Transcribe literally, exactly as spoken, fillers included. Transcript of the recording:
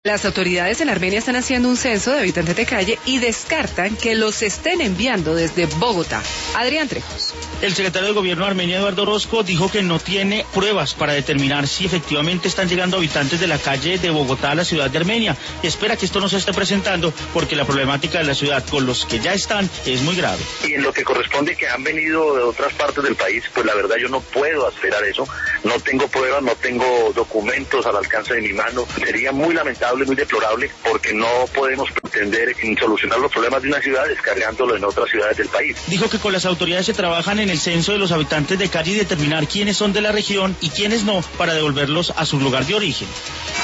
Las autoridades en Armenia están haciendo un censo de habitantes de calle y descartan que los estén enviando desde Bogotá. Adrián Trejos. El secretario de Gobierno armenio, Eduardo Orozco, dijo que no tiene pruebas para determinar si efectivamente están llegando habitantes de la calle de Bogotá a la ciudad de Armenia. Y espera que esto no se esté presentando porque la problemática de la ciudad con los que ya están es muy grave. Y en lo que corresponde que han venido de otras partes del país, pues la verdad yo no puedo esperar eso. No tengo pruebas, no tengo documentos al alcance de mi mano. Sería muy lamentable, muy deplorable, porque no podemos pretender en solucionar los problemas de una ciudad descargándolo en otras ciudades del país. Dijo que con las autoridades se trabajan en el censo de los habitantes de calle y determinar quiénes son de la región y quiénes no para devolverlos a su lugar de origen.